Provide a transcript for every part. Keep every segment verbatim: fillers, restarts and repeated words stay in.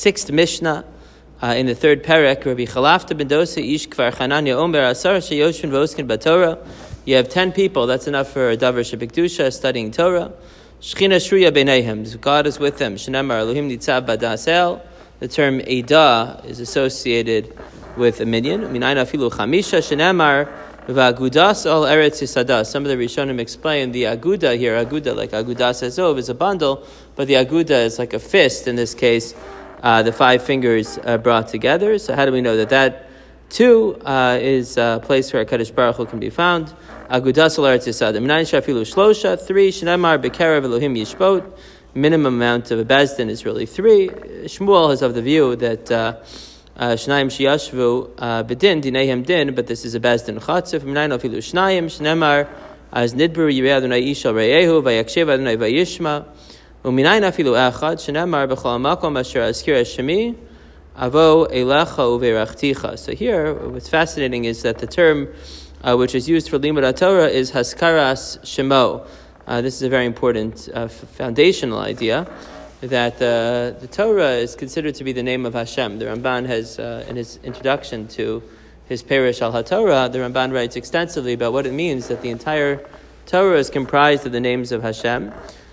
sixth Mishnah uh, in the third perek. Rabbi Chalafta ben Dosa ish kvar Chananya omer asar sheyoshvin v'oskin b'Torah. You have ten people. That's enough for a davar shebikdusha studying Torah. Shechina shruya b'neihem. God is with them. Shenemar Elohim nitzav b'das el. The term Eidah is associated with a minion. Minayin afilu chamisha shenemar v'agudas al eretz yisadah. Some of the Rishonim explain the aguda here. Aguda, like agudas azov, is a bundle, but the aguda is like a fist. In this case, uh, the five fingers uh, brought together. So how do we know that that too uh, is a place where HaKadosh Baruch Hu can be found? Agudas al eretz yisadah. Minayin shafilu shlosha. Three shenemar b'kerev Elohim yishpot. Minimum amount of a bezdin is really three. Shmuel is of the view that Shnayim sheyashvu bedin dinayim din, but this is a bezdin chatzif. Minayin afilu shnayim shnemar as nidbur yirei Adonai isha reyehu vayakshev Adonai vayishma. Uminayin afilu echad shnemar b'chol makom asher azkir shemi avo elecha uverachticha. So here, what's fascinating is that the term uh, which is used for limud Torah is haskaras shemo. Uh, this is a very important uh, foundational idea that uh, the Torah is considered to be the name of Hashem. The Ramban has, uh, in his introduction to his Perish al HaTorah, the Ramban writes extensively about what it means that the entire Torah is comprised of the names of Hashem.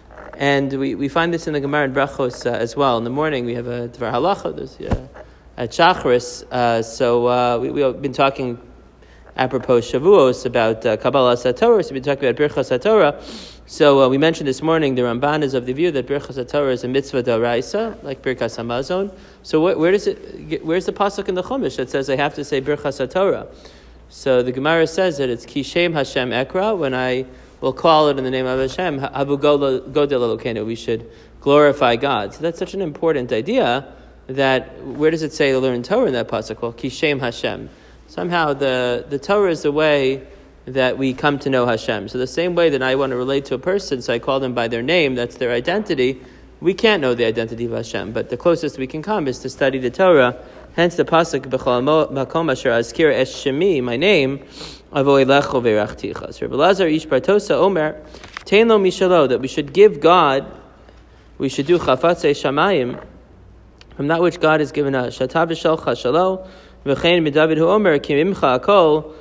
And we, we find this in the Gemara in Brachos uh, as well. In the morning we have a Dvar Halacha, there's uh, at Shachris. Uh, so uh, we, we've been talking apropos Shavuos about uh, Kabbalah HaTorah, so we've been talking about Birchas HaTorah. So uh, we mentioned this morning the Ramban is of the view that Birchas HaTorah is a mitzvah d'oraisa, like Birchas Hamazon. So wh- where does it? Where's the pasuk in the Chumash that says I have to say Birchas HaTorah? So the Gemara says that it's Kishem Hashem Ekra, when I will call it in the name of Hashem, Havu Godel Elokeinu, we should glorify God. So that's such an important idea that where does it say to learn Torah in that pasuk? Well, Kishem Hashem. Somehow the, the Torah is the way that we come to know Hashem. So the same way that I want to relate to a person, so I call them by their name, that's their identity, we can't know the identity of Hashem, but the closest we can come is to study the Torah. Hence the pasuk, B'chol makom asher azkir es shemi, my name, avo elecho ve'rachticha. So Rabbi Lazar ish bartosa omer, tein lo mishalo, that we should give God, we should do chafatzei shamayim, from that which God has given us. Shatav v'shalcha shalo, v'chein midavid hu omer, ki mimcha akol,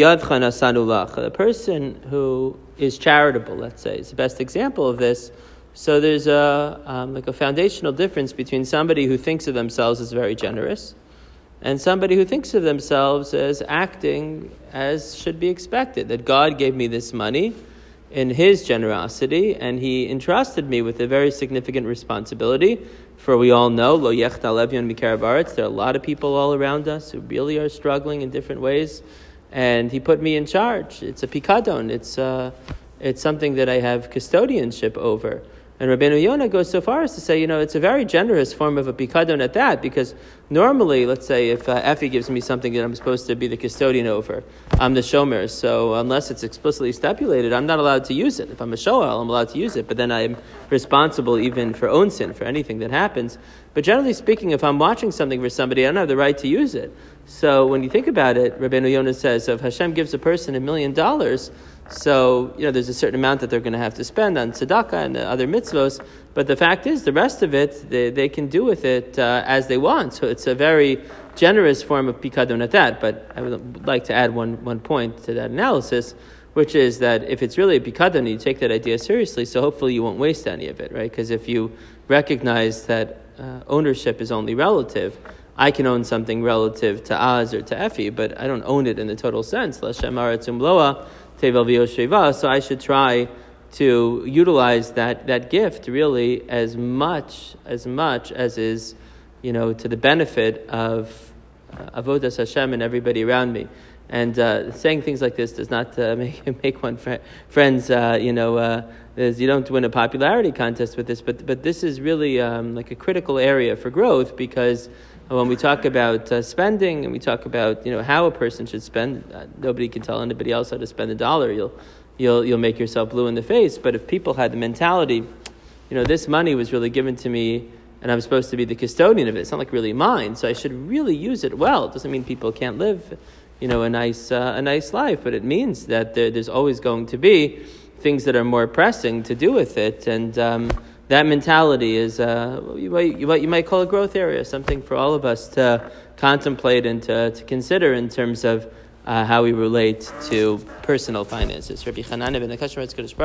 the person who is charitable, let's say, is the best example of this. So there's a um, like a foundational difference between somebody who thinks of themselves as very generous and somebody who thinks of themselves as acting as should be expected, that God gave me this money in His generosity and He entrusted me with a very significant responsibility. For we all know, Lo yechta levyon mikarav aretz, there are a lot of people all around us who really are struggling in different ways. And He put me in charge. It's a pikadon. It's uh, it's something that I have custodianship over. And Rabbeinu Yonah goes so far as to say, you know, it's a very generous form of a pikadon at that, because normally, let's say, if uh, Effie gives me something that I'm supposed to be the custodian over, I'm the shomer. So unless it's explicitly stipulated, I'm not allowed to use it. If I'm a shoel, I'm allowed to use it. But then I'm responsible even for own sin, for anything that happens. But generally speaking, if I'm watching something for somebody, I don't have the right to use it. So when you think about it, Rabbeinu Yonah says, so if Hashem gives a person a million dollars, so, you know, there's a certain amount that they're going to have to spend on tzedakah and the other mitzvos, but the fact is, the rest of it, they, they can do with it uh, as they want. So it's a very generous form of pikadon at that. But I would like to add one, one point to that analysis, which is that if it's really a pikadon, you take that idea seriously, so hopefully you won't waste any of it, right? Because if you recognize that uh, ownership is only relative, I can own something relative to Az or to Effie, but I don't own it in the total sense. So I should try to utilize that, that gift really as much as much as is, you know, to the benefit of uh, avodas Hashem and everybody around me. And uh, saying things like this does not uh, make make one fr- friends. Uh, you know, uh, you don't win a popularity contest with this, but but this is really um, like a critical area for growth, because when we talk about uh, spending and we talk about, you know, how a person should spend, uh, nobody can tell anybody else how to spend a dollar. You'll you'll you'll make yourself blue in the face. But if people had the mentality, you know, this money was really given to me and I'm supposed to be the custodian of it. It's not like really mine, so I should really use it well. It doesn't mean people can't live, you know, a nice uh, a nice life, but it means that there, there's always going to be things that are more pressing to do with it. And um, that mentality is uh, what you might call a growth area, something for all of us to contemplate and to, to consider in terms of uh, how we relate to personal finances. Rabbi Chananya ben Akashim,